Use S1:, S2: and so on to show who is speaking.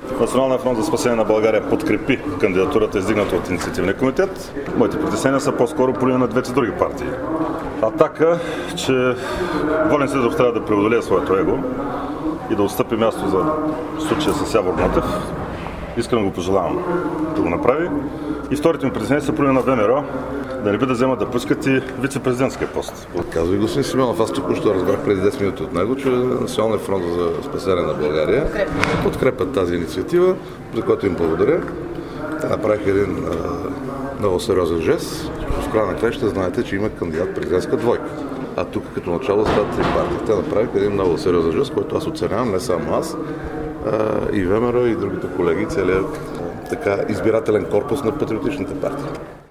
S1: Националния фронт за спасение на България подкрепи кандидатурата, издигната от инициативния комитет. Моите притеснения са по-скоро по линия на двете други партии. Атака, че Волен Сидеров трябва да преодолее своето его и да отстъпи място за случая с Явор Нотев. Искрено го пожелавам да го направи. И вторите ми притеснения са по линия на ВМРО, да не би да вземат да пускат и вице-президентския пост.
S2: Казва и господин Симеонов, аз току-що разбрах преди 10 минути от него, че Националният фронт за спасение на България подкрепят тази инициатива, за което им благодаря. Те направиха един много сериозен жест. В края на краищата знаете, че има кандидат президентска двойка. А тук като начало стават три партии. Те направиха един много сериозен жест, който аз оценявам, не само аз, и ВМРО, и другите колеги, целият така избирателен корпус на патриотичните партии.